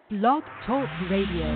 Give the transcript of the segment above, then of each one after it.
Blog Talk Radio.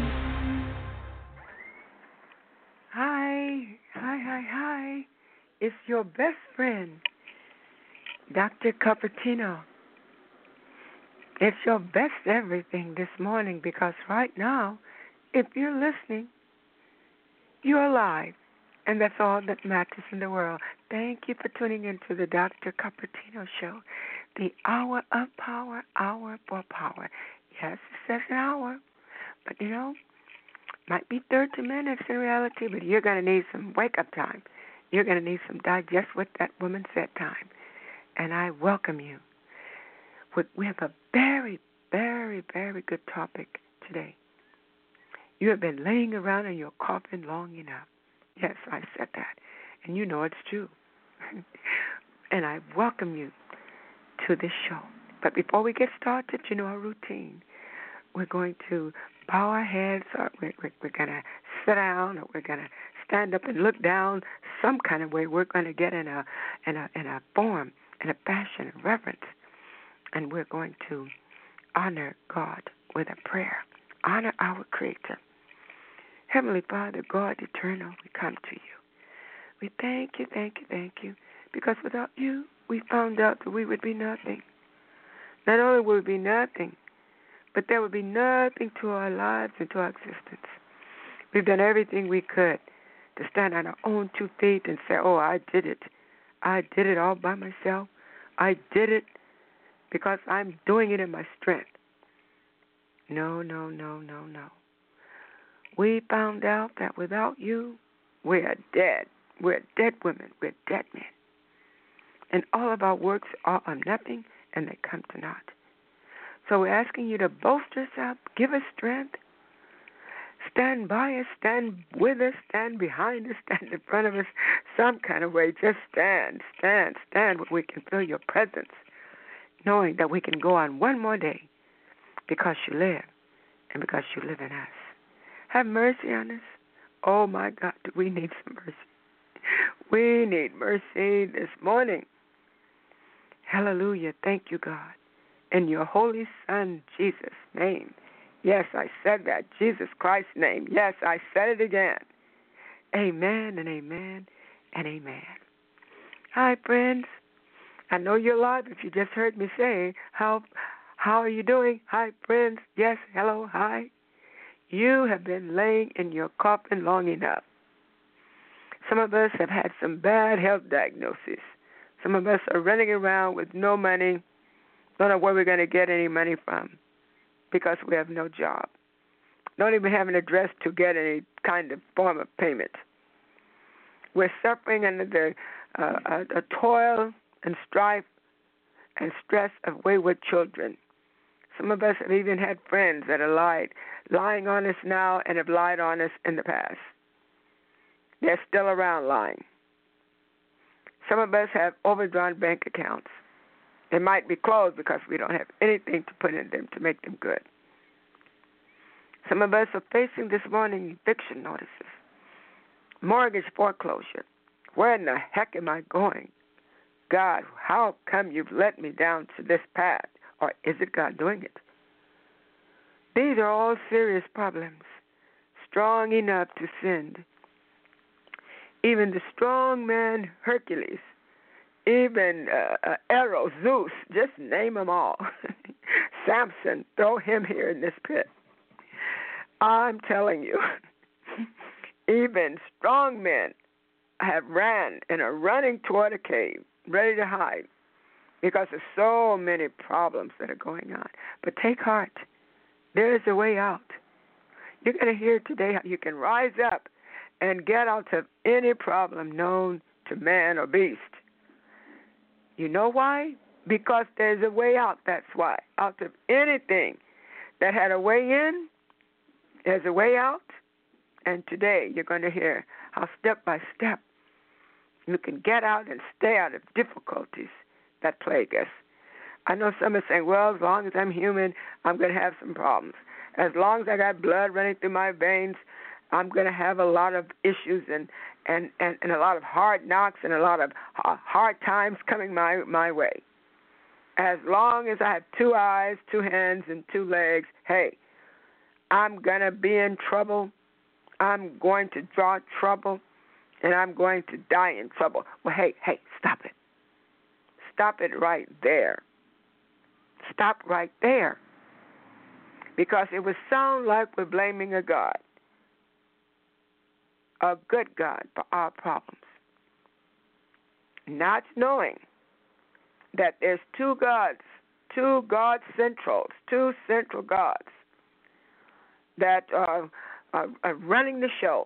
Hi. It's your best friend, Dr. Cupertino. It's your best everything this morning because right now, if you're listening, you're alive. And that's all that matters in the world. Thank you for tuning into the Dr. Cupertino Show, the hour of power, hour for power. Yes, it says an hour, but might be 30 minutes in reality, but you're going to need some wake-up time. You're going to need some digest what that woman said time. And I welcome you. We have a very, very, very good topic today. You have been laying around in your coffin long enough. Yes, I said that. And you know it's true. And I welcome you to this show. But before we get started, you know our routine. We're going to bow our heads, or we're going to sit down, or we're going to stand up and look down some kind of way. We're going to get in a form, in a fashion, of reverence. And we're going to honor God with a prayer. Honor our Creator. Heavenly Father, God eternal, we come to you. We thank you, because without you, we found out that we would be nothing. Not only would we be nothing, but there would be nothing to our lives and to our existence. We've done everything we could to stand on our own 2 feet and say, oh, I did it. I did it all by myself. I did it because I'm doing it in my strength. No. We found out that without you, we are dead. We're dead women. We're dead men. And all of our works are nothing, and they come to naught. So we're asking you to bolster us up, give us strength, stand by us, stand with us, stand behind us, stand in front of us, some kind of way. Just stand where we can feel your presence, knowing that we can go on one more day because you live and because you live in us. Have mercy on us. Oh, my God, do we need some mercy? We need mercy this morning. Hallelujah. Thank you, God. In your holy Son, Jesus' name. Yes, I said that. Jesus Christ's name. Yes, I said it again. Amen and amen and amen. Hi, friends. I know you're alive if you just heard me say, how are you doing? Hi, friends. Yes, hello, hi. You have been laying in your coffin long enough. Some of us have had some bad health diagnoses. Some of us are running around with no money, don't know where we're going to get any money from because we have no job. Don't even have an address to get any kind of form of payment. We're suffering under the toil and strife and stress of wayward children. Some of us have even had friends that are lying on us now and have lied on us in the past. They're still around lying. Some of us have overdrawn bank accounts. They might be closed because we don't have anything to put in them to make them good. Some of us are facing this morning eviction notices, mortgage foreclosure. Where in the heck am I going? God, how come you've let me down to this path? Or is it God doing it? These are all serious problems, strong enough to send. Even the strong man Hercules, even Eros, Zeus, just name them all. Samson, throw him here in this pit. I'm telling you, even strong men have ran and are running toward a cave, ready to hide, because there's so many problems that are going on. But take heart. There is a way out. You're going to hear today how you can rise up and get out of any problem known to man or beast. You know why? Because there's a way out, that's why. Out of anything that had a way in, there's a way out. And today you're going to hear how step by step you can get out and stay out of difficulties that plague us. I know some are saying, well, as long as I'm human, I'm going to have some problems. As long as I got blood running through my veins, I'm going to have a lot of issues and a lot of hard knocks and a lot of hard times coming my way. As long as I have 2 eyes, 2 hands, and 2 legs, hey, I'm going to be in trouble. I'm going to draw trouble, and I'm going to die in trouble. Well, hey, stop it. Stop it right there. Stop right there. Because it would sound like we're blaming a God, a good God, for our problems. Not knowing that there's two gods, two God centrals, two central gods that are running the show.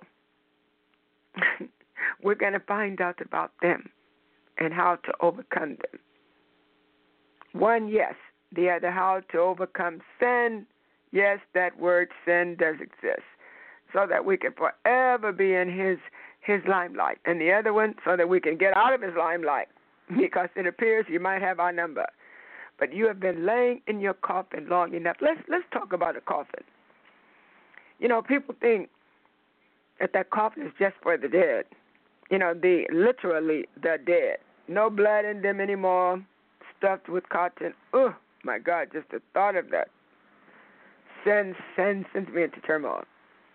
We're going to find out about them and how to overcome them. One, yes. The other, how to overcome sin. Yes, that word sin does exist, so that we can forever be in his limelight. And the other one, so that we can get out of his limelight, because it appears you might have our number. But you have been laying in your coffin long enough. Let's talk about a coffin. You know, people think that coffin is just for the dead. You know, literally the dead. No blood in them anymore, stuffed with cotton. Oh, my God, just the thought of that sends me into turmoil.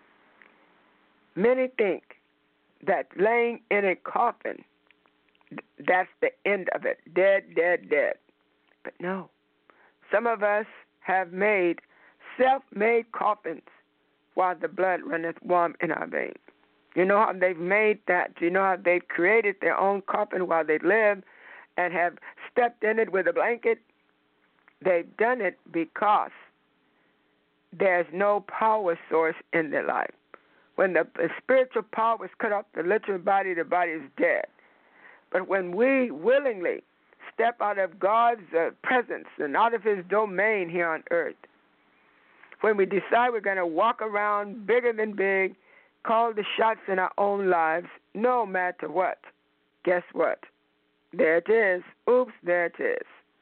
Many think that laying in a coffin, that's the end of it. Dead. But no. Some of us have made self-made coffins while the blood runneth warm in our veins. You know how they've made that? Do you know how they've created their own coffin while they live and have stepped in it with a blanket? They've done it because there's no power source in their life. When the spiritual power is cut off the literal body, the body is dead. But when we willingly step out of God's presence and out of his domain here on earth, when we decide we're going to walk around bigger than big, call the shots in our own lives, no matter what, guess what? There it is. Oops, there it is.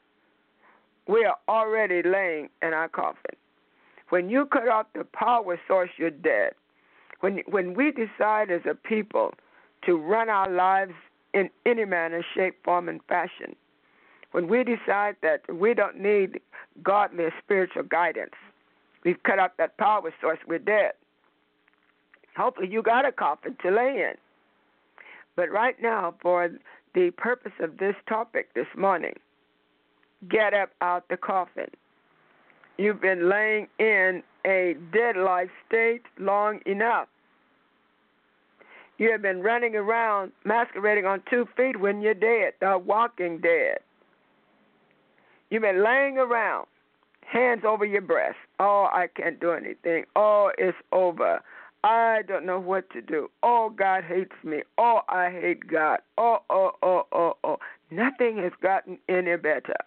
We are already laying in our coffin. When you cut off the power source, you're dead. When we decide as a people to run our lives in any manner, shape, form, and fashion, when we decide that we don't need godly or spiritual guidance, we've cut off that power source, we're dead. Hopefully you got a coffin to lay in. But right now, for the purpose of this topic this morning, get up out the coffin. You've been laying in a dead-like state long enough. You have been running around masquerading on 2 feet when you're dead, the walking dead. You've been laying around, hands over your breast. Oh, I can't do anything. Oh, it's over. I don't know what to do. Oh, God hates me. Oh, I hate God. Oh. Nothing has gotten any better.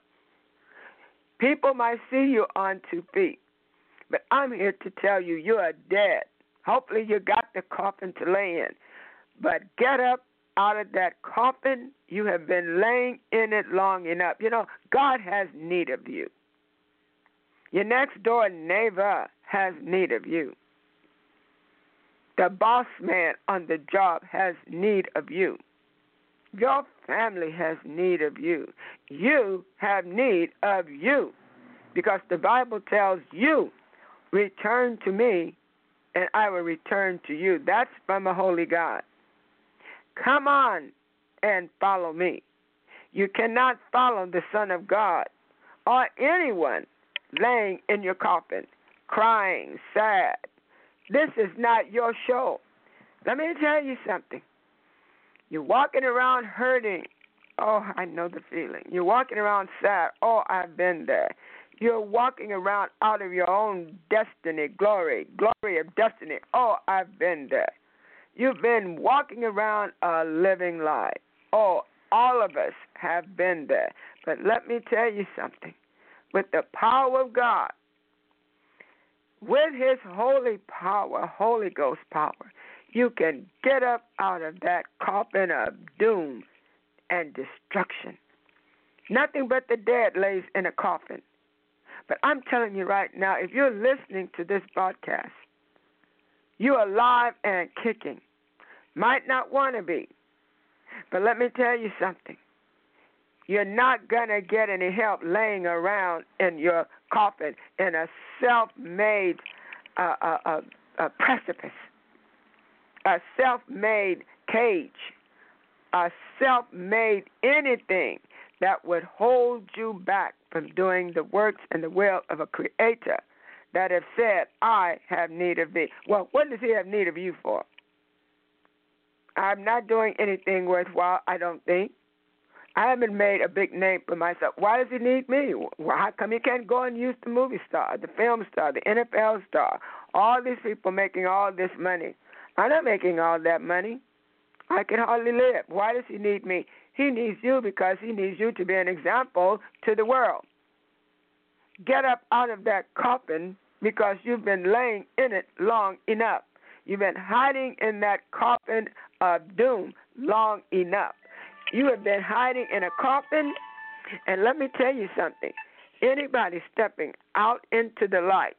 People might see you on 2 feet, but I'm here to tell you, you are dead. Hopefully you got the coffin to lay in. But get up out of that coffin. You have been laying in it long enough. You know, God has need of you. Your next door neighbor has need of you. The boss man on the job has need of you. Your family has need of you. You have need of you. Because the Bible tells you, return to me, and I will return to you. That's from a holy God. Come on and follow me. You cannot follow the Son of God or anyone laying in your coffin, crying, sad. This is not your show. Let me tell you something. You're walking around hurting. Oh, I know the feeling. You're walking around sad. Oh, I've been there. You're walking around out of your own destiny, glory of destiny. Oh, I've been there. You've been walking around a living lie. Oh, all of us have been there. But let me tell you something. With the power of God, with his holy power, Holy Ghost power, you can get up out of that coffin of doom and destruction. Nothing but the dead lays in a coffin. But I'm telling you right now, if you're listening to this broadcast, you're alive and kicking. Might not want to be. But let me tell you something. You're not going to get any help laying around in your coffin in a self-made a precipice, a self-made cage, a self-made anything that would hold you back from doing the works and the will of a creator that have said, I have need of thee. Well, what does he have need of you for? I'm not doing anything worthwhile, I don't think. I haven't made a big name for myself. Why does he need me? Well, how come he can't go and use the movie star, the film star, the NFL star, all these people making all this money? I'm not making all that money. I can hardly live. Why does he need me? He needs you because he needs you to be an example to the world. Get up out of that coffin because you've been laying in it long enough. You've been hiding in that coffin of doom long enough. You have been hiding in a coffin, and let me tell you something. Anybody stepping out into the light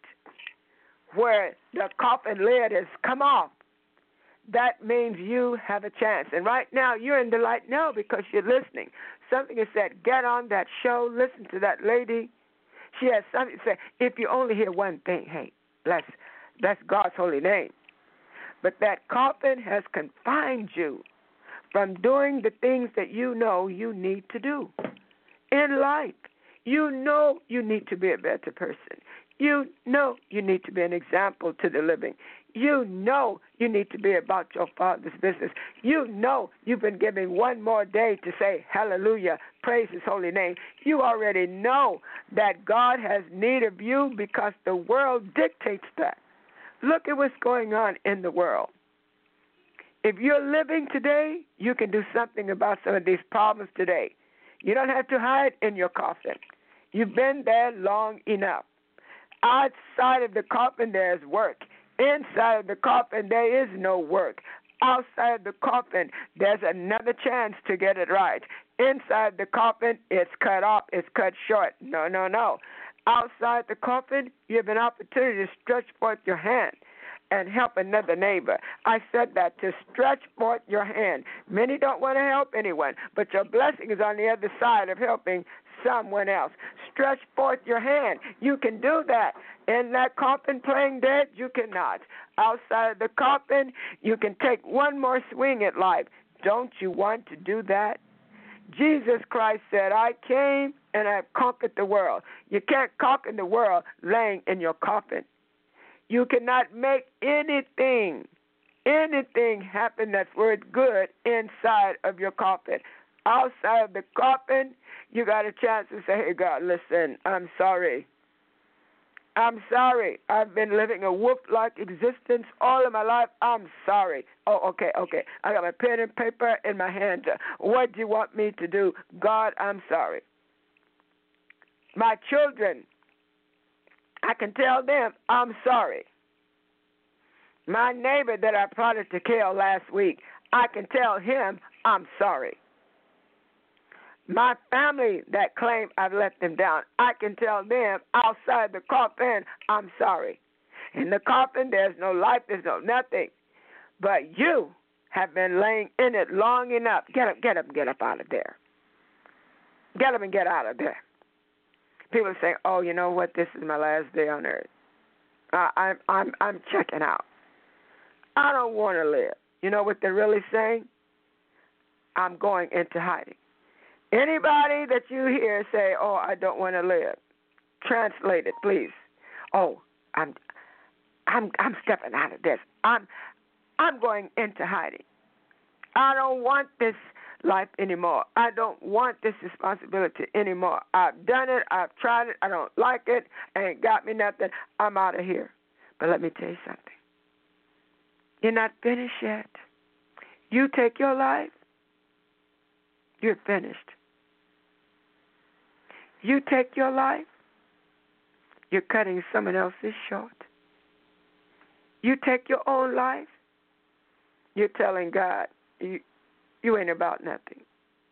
where the coffin lid has come off, that means you have a chance. And right now, you're in the light now because you're listening. Something is said, get on that show, listen to that lady. She has something to say. If you only hear one thing, hey, bless God's holy name. But that coffin has confined you from doing the things that you know you need to do in life. You know you need to be a better person. You know you need to be an example to the living. You know you need to be about your Father's business. You know you've been given one more day to say hallelujah, praise his holy name. You already know that God has need of you because the world dictates that. Look at what's going on in the world. If you're living today, you can do something about some of these problems today. You don't have to hide in your coffin. You've been there long enough. Outside of the coffin, there's work. Inside of the coffin, there is no work. Outside of the coffin, there's another chance to get it right. Inside the coffin, it's cut off, it's cut short. No, no, no. Outside the coffin, you have an opportunity to stretch forth your hand and help another neighbor. I said that, to stretch forth your hand. Many don't want to help anyone, but your blessing is on the other side of helping someone else. Stretch forth your hand. You can do that. In that coffin playing dead, you cannot. Outside of the coffin, you can take one more swing at life. Don't you want to do that? Jesus Christ said, I came and I've conquered the world. You can't conquer the world laying in your coffin. You cannot make anything happen that's worth good inside of your coffin. Outside of the coffin, you got a chance to say, hey, God, listen, I'm sorry. I'm sorry. I've been living a wolf-like existence all of my life. I'm sorry. Oh, okay. I got my pen and paper in my hand. What do you want me to do? God, I'm sorry. My children, I can tell them I'm sorry. My neighbor that I plotted to kill last week, I can tell him I'm sorry. My family that claim I've let them down, I can tell them outside the coffin, I'm sorry. In the coffin, there's no life, there's no nothing. But you have been laying in it long enough. Get up out of there. Get up and get out of there. People say, oh, you know what, this is my last day on earth. I'm checking out. I don't want to live. You know what they're really saying? I'm going into hiding. Anybody that you hear say, oh, I don't want to live, translate it, please. Oh, I'm stepping out of this. I'm going into hiding. I don't want this life anymore. I don't want this responsibility anymore. I've done it. I've tried it. I don't like it. Ain't got me nothing. I'm out of here. But let me tell you something. You're not finished yet. You take your life, you're finished. You take your life, you're cutting someone else's short. You take your own life, you're telling God, you ain't about nothing.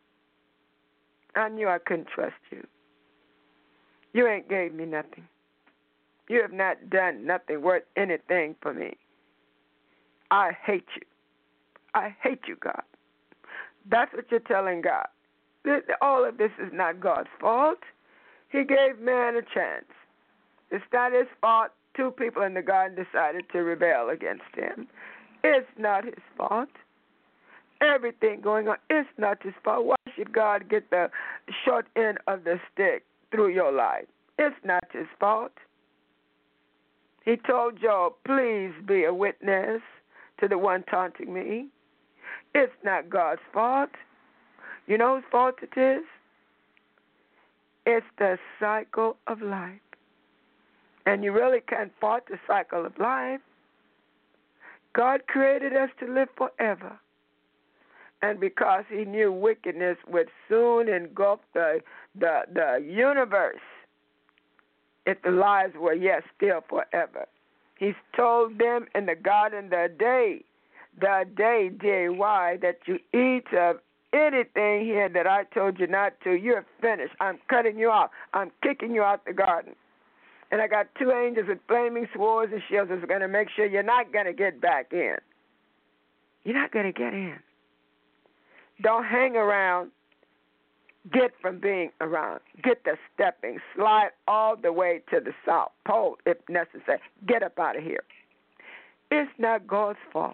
I knew I couldn't trust you. You ain't gave me nothing. You have not done nothing worth anything for me. I hate you. I hate you, God. That's what you're telling God. All of this is not God's fault. He gave man a chance. It's not his fault. two people in the garden decided to rebel against him. It's not his fault. Everything going on, it's not his fault. Why should God get the short end of the stick through your life? It's not his fault. He told Job, please be a witness to the one taunting me. It's not God's fault. You know whose fault it is? It's the cycle of life. And you really can't fault the cycle of life. God created us to live forever. And because he knew wickedness would soon engulf the universe, if the lives were yet still forever. He's told them in the garden the day, D-A-Y, that you eat of anything here that I told you not to, you're finished. I'm cutting you off. I'm kicking you out the garden. And I got two angels with flaming swords and shields that's going to make sure you're not going to get back in. You're not going to get in. Don't hang around. Get from being around. Get the stepping. Slide all the way to the South Pole if necessary. Get up out of here. It's not God's fault.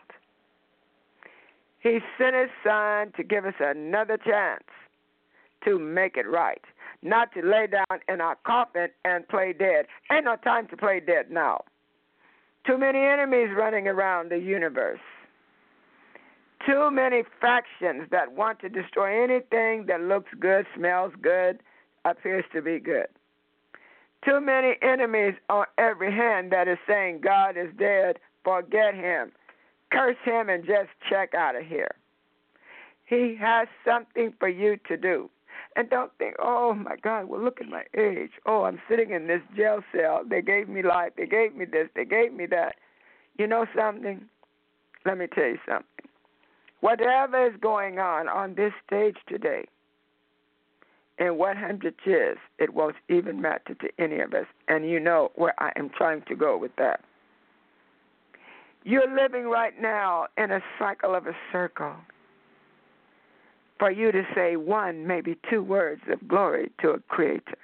He sent his son to give us another chance to make it right. Not to lay down in our coffin and play dead. Ain't no time to play dead now. Too many enemies running around the universe. Too many factions that want to destroy anything that looks good, smells good, appears to be good. Too many enemies on every hand that is saying God is dead, forget him, curse him, and just check out of here. He has something for you to do. And don't think, oh, my God, well, look at my age. Oh, I'm sitting in this jail cell. They gave me life. They gave me this. They gave me that. You know something? Let me tell you something. Whatever is going on this stage today, in 100 years, it won't even matter to any of us. And you know where I am trying to go with that. You're living right now in a cycle of a circle. For you to say one, maybe two words of glory to a creator.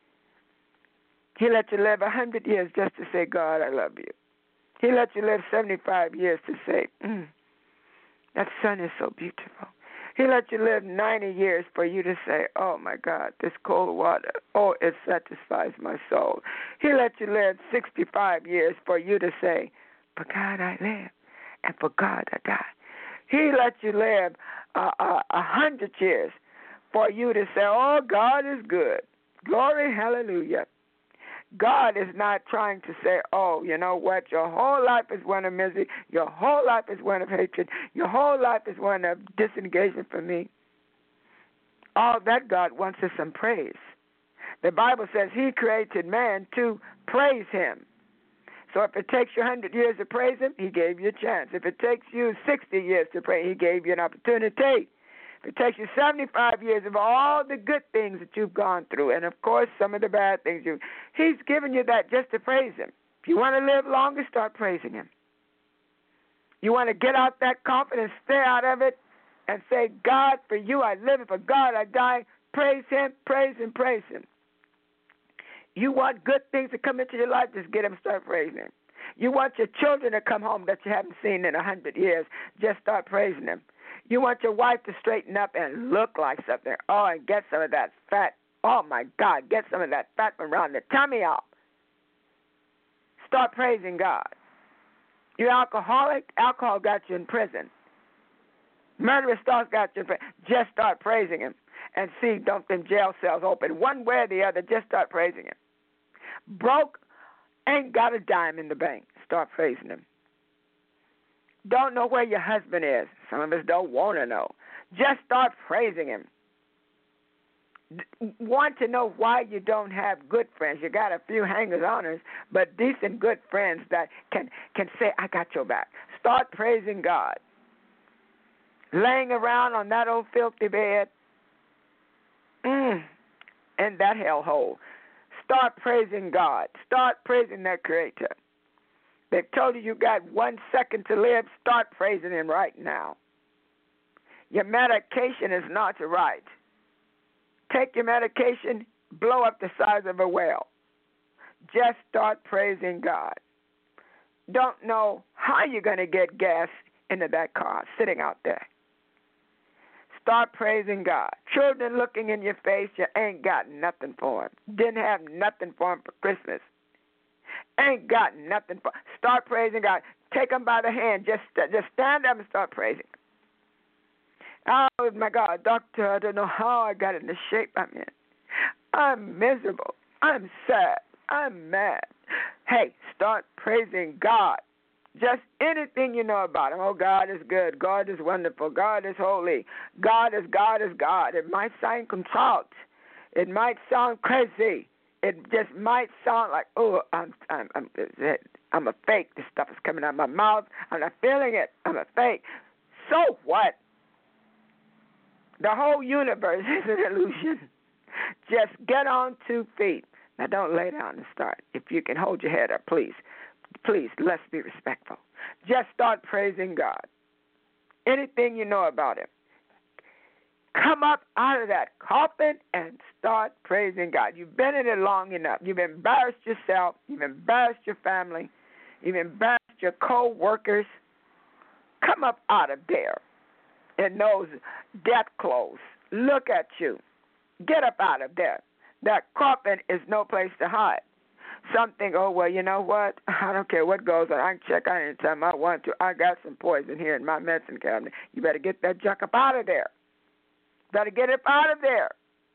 He let you live 100 years just to say, God, I love you. He let you live 75 years to say, that sun is so beautiful. He let you live 90 years for you to say, oh, my God, this cold water, oh, it satisfies my soul. He let you live 65 years for you to say, for God I live, and for God I die. He let you live 100 years for you to say, oh, God is good. Glory, hallelujah. God is not trying to say, oh, you know what, your whole life is one of misery, your whole life is one of hatred, your whole life is one of disengagement from me. All that God wants is some praise. The Bible says he created man to praise him. So if it takes you 100 years to praise him, he gave you a chance. If it takes you 60 years to praise, he gave you an opportunity. If it takes you 75 years of all the good things that you've gone through, and of course some of the bad things he's given you that just to praise him. If you want to live longer, start praising him. You want to get out that coffin and stay out of it and say, God, for you I live and for God I die. Praise him, praise him, praise him. You want good things to come into your life, just get him, start praising him. You want your children to come home that you haven't seen in 100 years, just start praising him. You want your wife to straighten up and look like something. Oh, and get some of that fat. Oh, my God, get some of that fat from around the tummy off. Start praising God. You're alcoholic, alcohol got you in prison. Murderous thoughts got you in prison. Just start praising him and see, don't them jail cells open. One way or the other, just start praising him. Broke, ain't got a dime in the bank. Start praising him. Don't know where your husband is. Some of us don't want to know. Just start praising him. Want to know why you don't have good friends. You got a few hangers-oners, but decent good friends that can say, I got your back. Start praising God. Laying around on that old filthy bed in that hellhole. Start praising God. Start praising that Creator. They've told you got 1 second to live. Start praising him right now. Your medication is not right. Take your medication, blow up the size of a whale. Just start praising God. Don't know how you're going to get gas into that car sitting out there. Start praising God. Children looking in your face, you ain't got nothing for them. Didn't have nothing for them for Christmas. Ain't got nothing for. Start praising God. Take them by the hand. Just stand up and start praising. Oh, my God, doctor, I don't know how I got in the shape I'm in. I'm miserable. I'm sad. I'm mad. Hey, start praising God. Just anything you know about Him. Oh, God is good. God is wonderful. God is holy. God is God is God. It might sound contrite. It might sound crazy. It just might sound like, oh, I'm a fake. This stuff is coming out of my mouth. I'm not feeling it. I'm a fake. So what? The whole universe is an illusion. Just get on 2 feet. Now, don't lay down and start. If you can hold your head up, please. Please, let's be respectful. Just start praising God. Anything you know about Him. Come up out of that coffin and start praising God. You've been in it long enough. You've embarrassed yourself. You've embarrassed your family. You've embarrassed your co-workers. Come up out of there in those death clothes. Look at you. Get up out of there. That coffin is no place to hide. Some think, oh, well, you know what? I don't care what goes on. I can check out anytime I want to. I got some poison here in my medicine cabinet. You better get that junk up out of there. Better get it out of there.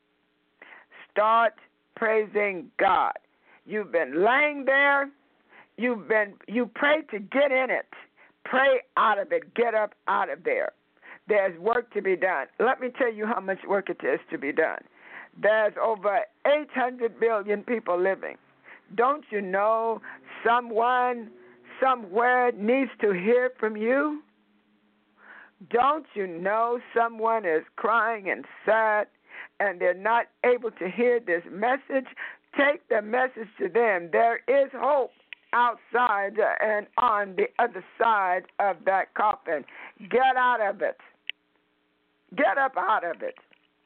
Start praising God. You've been laying there. You prayed to get in it. Pray out of it. Get up out of there. There's work to be done. Let me tell you how much work it is to be done. There's over 800 billion people living. Don't you know someone somewhere needs to hear from you? Don't you know someone is crying and sad and they're not able to hear this message? Take the message to them. There is hope outside and on the other side of that coffin. Get out of it. Get up out of it.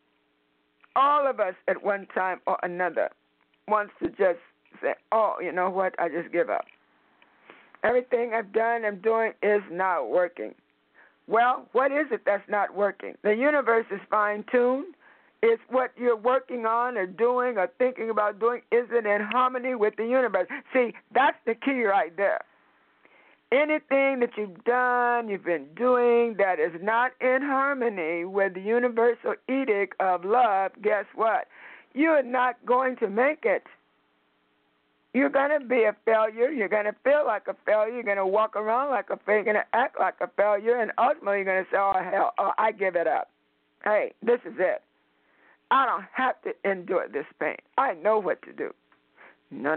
All of us at one time or another wants to just say, oh, you know what, I just give up. Everything I've done, I'm doing is not working. Well, what is it that's not working? The universe is fine-tuned. It's what you're working on or doing or thinking about doing isn't in harmony with the universe. See, that's the key right there. Anything that you've done, you've been doing that is not in harmony with the universal edict of love, guess what? You're not going to make it. You're going to be a failure. You're going to feel like a failure. You're going to walk around like a failure. You're going to act like a failure. And ultimately, you're going to say, oh, hell, I give it up. Hey, this is it. I don't have to endure this pain. I know what to do. No.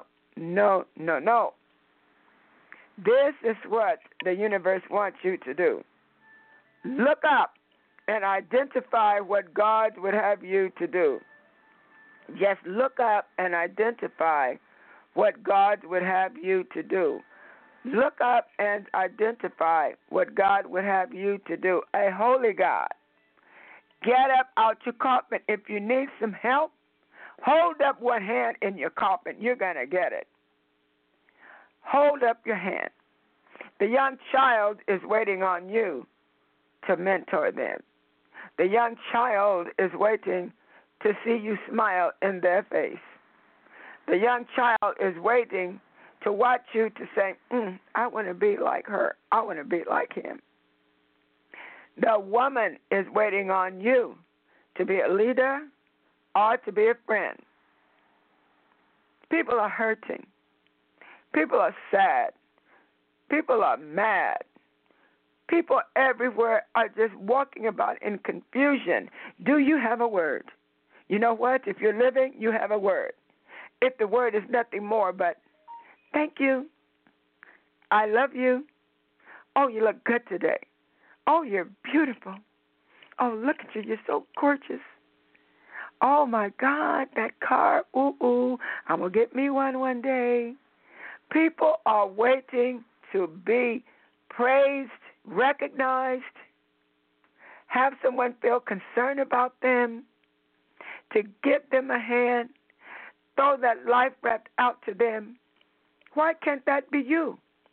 This is what the universe wants you to do. Look up and identify what God would have you to do. Just look up and identify what God would have you to do. Look up and identify what God would have you to do. A holy God. Get up out your coffin. If you need some help, hold up one hand in your coffin. You're going to get it. Hold up your hand. The young child is waiting on you to mentor them. The young child is waiting to see you smile in their face. The young child is waiting to watch you to say, I want to be like her. I want to be like him. The woman is waiting on you to be a leader or to be a friend. People are hurting. People are sad. People are mad. People everywhere are just walking about in confusion. Do you have a word? You know what? If you're living, you have a word. If the word is nothing more but, thank you. I love you. Oh, you look good today. Oh, you're beautiful. Oh, look at you. You're so gorgeous. Oh, my God, that car. Ooh. I'm going to get me one day. People are waiting to be praised, recognized, have someone feel concerned about them, to give them a hand. throw that life breath out to them. Why can't that be you?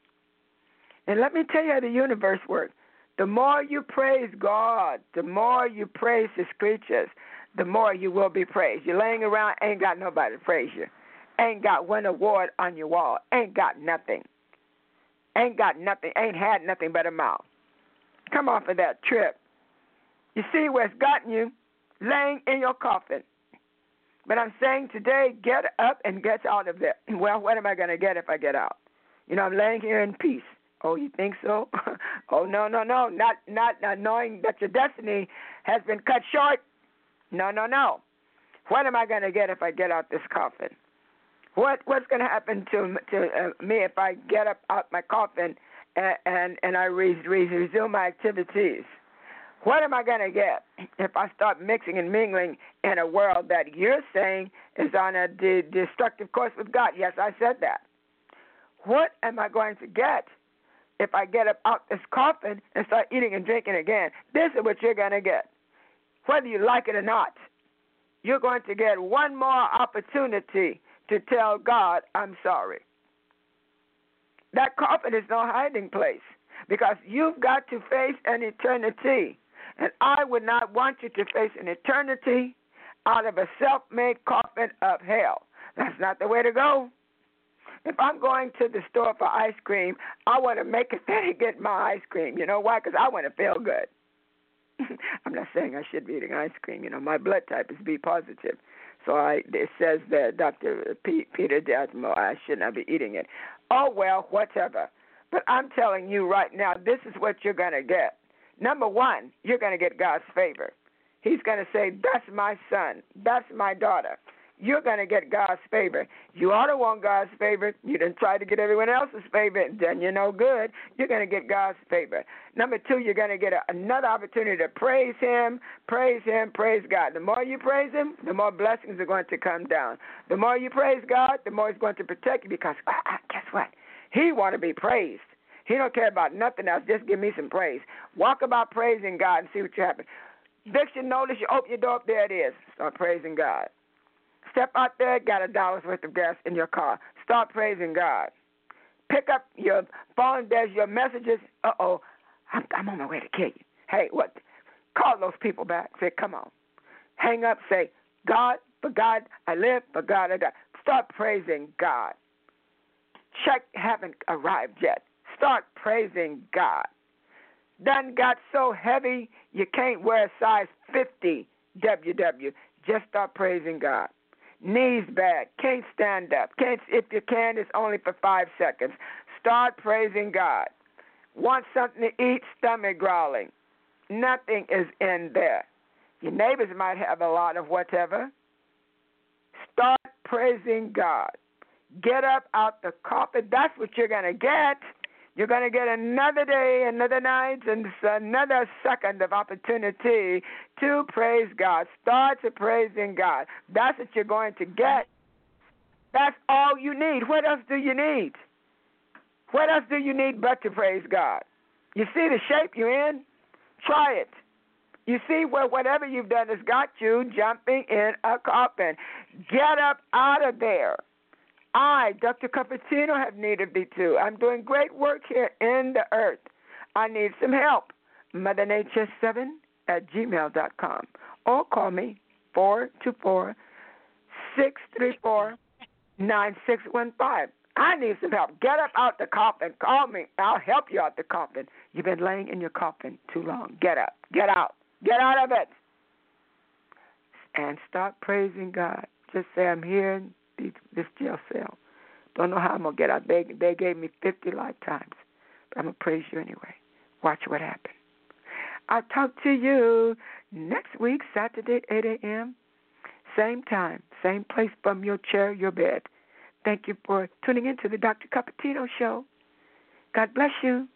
And let me tell you how the universe works. The more you praise God, the more you praise His creatures, the more you will be praised. You're laying around, ain't got nobody to praise you. Ain't got one award on your wall. Ain't got nothing. Ain't got nothing. Ain't had nothing but a mouth. Come off of that trip. You see where it's gotten you? Laying in your coffin. But I'm saying today, get up and get out of there. Well, what am I going to get if I get out? I'm laying here in peace. Oh, you think so? Oh, no. Not knowing that your destiny has been cut short. No. What am I going to get if I get out this coffin? What's going to happen to me if I get up out my coffin and I resume my activities? What am I going to get if I start mixing and mingling in a world that you're saying is on a destructive course with God? Yes, I said that. What am I going to get if I get up out this coffin and start eating and drinking again? This is what you're going to get. Whether you like it or not, you're going to get one more opportunity to tell God, I'm sorry. That coffin is no hiding place because you've got to face an eternity. And I would not want you to face an eternity out of a self-made coffin of hell. That's not the way to go. If I'm going to the store for ice cream, I want to make it there and get my ice cream. You know why? Because I want to feel good. I'm not saying I should be eating ice cream. My blood type is B positive. So it says that Dr. Peter Desmo, I should not be eating it. Oh, well, whatever. But I'm telling you right now, this is what you're going to get. Number one, you're going to get God's favor. He's going to say, that's my son. That's my daughter. You're going to get God's favor. You ought to want God's favor. You didn't try to get everyone else's favor, then you're no good. You're going to get God's favor. Number two, you're going to get another opportunity to praise Him, praise God. The more you praise Him, the more blessings are going to come down. The more you praise God, the more He's going to protect you because, guess what? He want to be praised. He don't care about nothing else. Just give me some praise. Walk about praising God and see what you happen. Eviction notice, you open your door up, there it is. Start praising God. Step out there, got $1 worth of gas in your car. Start praising God. Pick up your phone, there's your messages. I'm on my way to kill you. Hey, what? Call those people back. Say, come on. Hang up, say, God, for God I live, for God I die. Start praising God. Check haven't arrived yet. Start praising God. Done got so heavy you can't wear a size 50 WW. Just start praising God. Knees bad, can't stand up. If you can, it's only for 5 seconds. Start praising God. Want something to eat, stomach growling. Nothing is in there. Your neighbors might have a lot of whatever. Start praising God. Get up out the coffin. That's what you're going to get. You're going to get another day, another night, and another second of opportunity to praise God. Start to praising God. That's what you're going to get. That's all you need. What else do you need? What else do you need but to praise God? You see the shape you're in? Try it. You see where whatever you've done has got you jumping in a coffin. Get up out of there. I, Dr. Cupertino, have needed thee too. I'm doing great work here in the earth. I need some help. MotherNature7@gmail.com. Or call me 424-634-9615. I need some help. Get up out the coffin. Call me. I'll help you out the coffin. You've been laying in your coffin too long. Get up. Get out. Get out of it. And start praising God. Just say, I'm here in this jail cell. Don't know how I'm going to get out. They gave me 50 lifetimes. But I'm going to praise you anyway. Watch what happens. I'll talk to you next week, Saturday, 8 a.m. Same time, same place from your chair, your bed. Thank you for tuning in to the Dr. Cupertino Show. God bless you.